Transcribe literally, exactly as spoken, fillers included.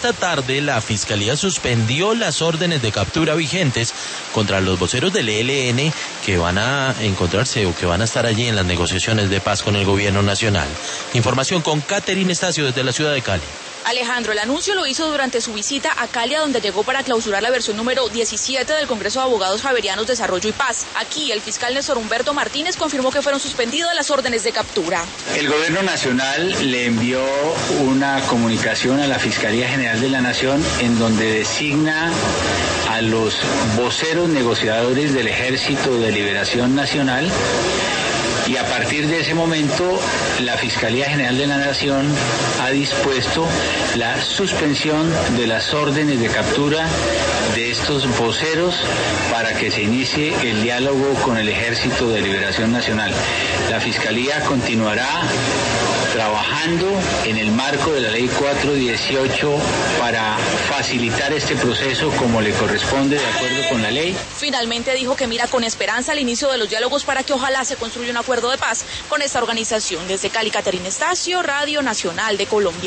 esta tarde la Fiscalía suspendió las órdenes de captura vigentes contra los voceros del E L N que van a encontrarse o que van a estar allí en las negociaciones de paz con el gobierno nacional. Información con Catherine Estacio desde la ciudad de Cali. Alejandro, el anuncio lo hizo durante su visita a Cali, donde llegó para clausurar la versión número diecisiete del Congreso de Abogados Javerianos Desarrollo y Paz. Aquí, el fiscal Néstor Humberto Martínez confirmó que fueron suspendidas las órdenes de captura. El Gobierno Nacional le envió una comunicación a la Fiscalía General de la Nación en donde designa a los voceros negociadores del Ejército de Liberación Nacional. Y a partir de ese momento, la Fiscalía General de la Nación ha dispuesto la suspensión de las órdenes de captura de estos voceros para que se inicie el diálogo con el Ejército de Liberación Nacional. La Fiscalía continuará trabajando en el marco de la Ley cuatro dieciocho para facilitar este proceso como le corresponde de acuerdo con la ley. Finalmente dijo que mira con esperanza el inicio de los diálogos para que ojalá se construya un acuerdo de paz con esta organización. Desde Cali, Catherine Estacio, Radio Nacional de Colombia.